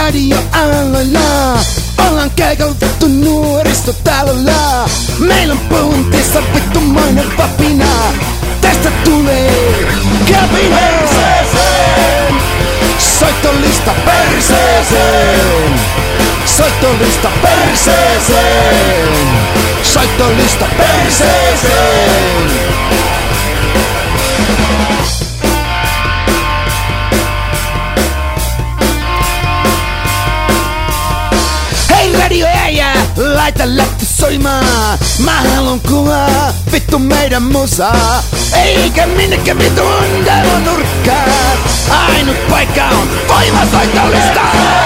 radioaloilla. Ollaan keikalla vittu nuoristotalolla. Meillä on puntissa vittumainen vapina. Tästä tulee kapina. Perseeseen! Soittolista perseeseen! Soittolista perseeseen! Soittolista perseeseen! Radioäijä, laita läppä soimaan. Mä haluun kuvaa vittu meidän musaa. Eikä minnekään vittu undavon nurkkaan. Ainut paikka on voimasoittolista.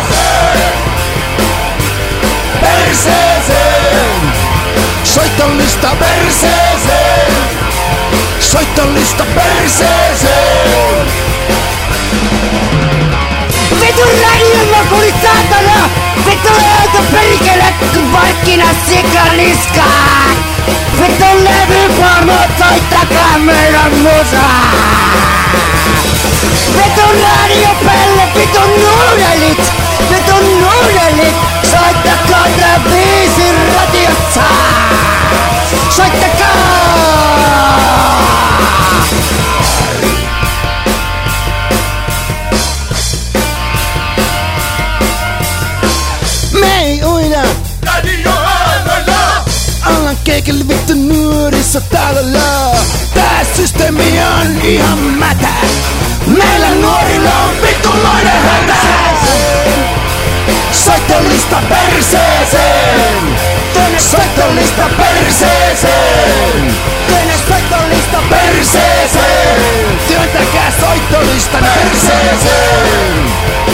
Perseeseen! Soittolista perseeseen! Soittolista perseeseen! Vittu radiolla kuli saatana! Vittu löytä perkele valkkina sikaniskaa! Vittu levypomot soittakaa meidän musaa! Vittu radiopelle, vittu nuudelit! Vittu nuudelit! Soittakaa tää biisi radiossa! Soittakaa! Ollaan keikellä vittu nuorisotalolla. Tää systeemi on ihan mätä. Meillä nuorilla on vittumainen hätä. Soittolista perseeseen! Soittolista perseeseen! Soittolista perseeseen! Työntäkää soittolistan perseeseen!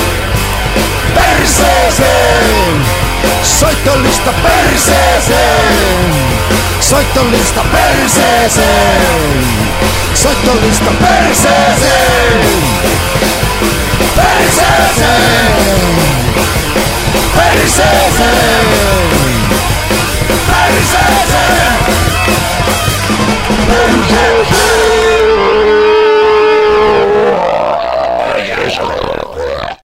Perseeseen! Soittolista perseeseen! Soittolista perseeseen! Soittolista perseeseen! Perseeseen! Perseeseen!